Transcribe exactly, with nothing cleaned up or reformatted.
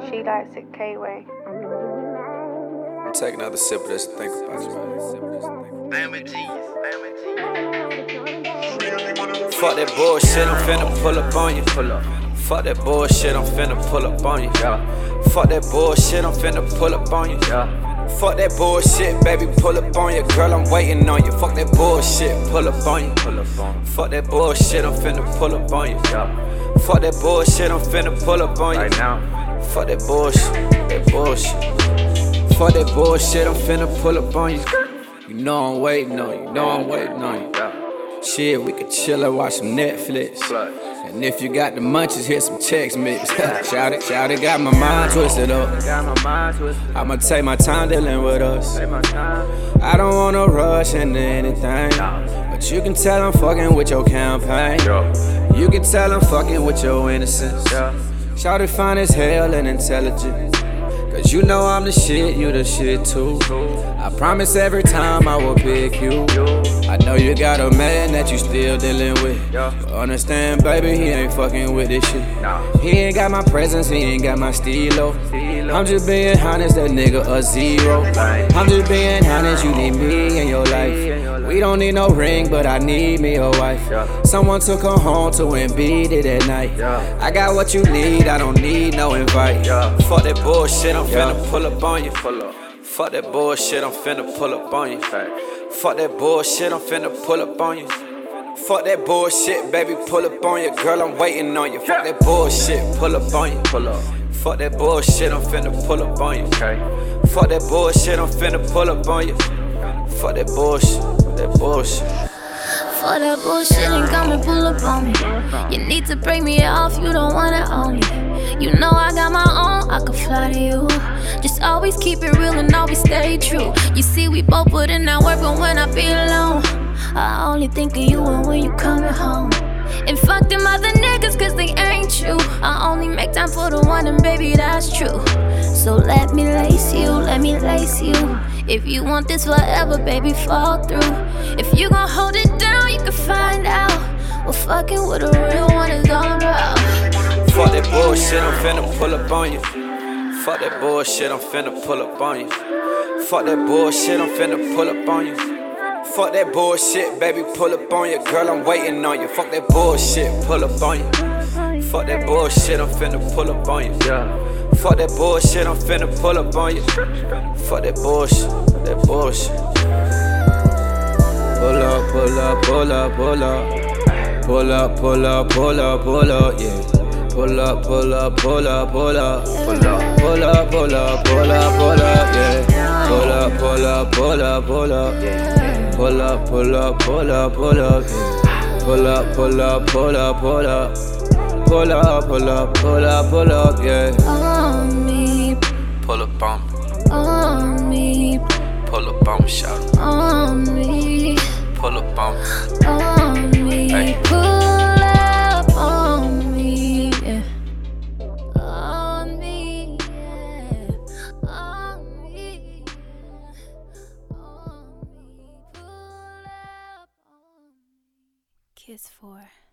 She likes it K-Way. Take another sip of this and think about you, man. Fuck that bullshit, I'm finna pull up on you. Pull up. Fuck that bullshit, I'm finna pull up on you. Yeah. Fuck that bullshit, I'm finna pull up on you. Yeah. Fuck that bullshit, baby, pull up on you. Girl, I'm waiting on you. Fuck that bullshit, pull up on you. Pull up on you. Fuck that bullshit, I'm finna pull up on you. Yeah. Fuck that bullshit, I'm finna pull up on you. Right now. Fuck that bullshit, that bullshit. Fuck that bullshit, I'm finna pull up on you. You know I'm waiting on you, you know I'm waiting on you. Shit, we could chill and watch some Netflix. And if you got the munchies, hit some Chex Mix. Shout it, shout it, got my mind twisted up. I'ma take my time dealing with us. I don't wanna rush into anything, but you can tell I'm fucking with your campaign. You can tell I'm fucking with your innocence. Shout it fine as hell and intelligent. Cause you know I'm the shit, you the shit too. I promise every time I will pick you. I know you got a man that you still dealing with, but understand, baby, he ain't fucking with this shit. He ain't got my presence, he ain't got my stilo. I'm just being honest, that nigga a zero. I'm just being honest, you need me in your life. We don't need no ring, but I need me a wife. Someone to come home to and beat it at night. I got what you need, I don't need no invite. Fuck that bullshit, I'm finna pull up on you. Fuck that bullshit, I'm finna pull up on you. Fuck that bullshit, I'm finna pull up on you. Fuck that bullshit, baby, pull up on you. Girl, I'm waiting on you. Fuck that bullshit, pull up on you. Pull up. Fuck that bullshit, I'm finna pull up on you. Fuck that bullshit, I'm finna pull up on you. Fuck that bullshit, that bullshit. For that bullshit and come and pull up on me. You need to break me off, you don't wanna own me. You know I got my own, I could fly to you. Just always keep it real and always stay true. You see we both put in that work, but when I be alone, I only think of you and when you coming home. And fuck them other niggas cause they ain't you. I only make time for the one and baby that's true. So let me lace you, let me lace you. If you want this forever, baby, fall through. If you gon' hold it down, you can find out what fucking with a real one is all about. Fuck that bullshit, I'm finna pull up on you. Fuck that bullshit, I'm finna pull up on you. Fuck that bullshit, I'm finna pull up on you. Fuck that bullshit, baby, pull up on you. Girl, I'm waiting on you. Fuck that bullshit, pull up on you. Fuck that bullshit, I'm finna pull up on you. Fuck that bullshit, I'm finna pull up on you. Fuck that bullshit, that bullshit. Pull up, pull up, pull up, pull up. Pull up, pull up, pull up, pull up, yeah. Pull up, pull up, pull up, pull up. Pull up, pull up, pull up, pull up, pull up, yeah. Pull up, pull up, pull up, pull up, yeah. Pull up, pull up, pull up, pull up, yeah. Pull up, pull up, pull up, pull up. Pull up, pull up, pull up, pull up, yeah. On me, pull up on me. On me, pull up on me, shout it. On me, pull up on me. On me, hey. Pull up on me, yeah. On me, yeah. On me, yeah. On me, pull up on me. Kiss four.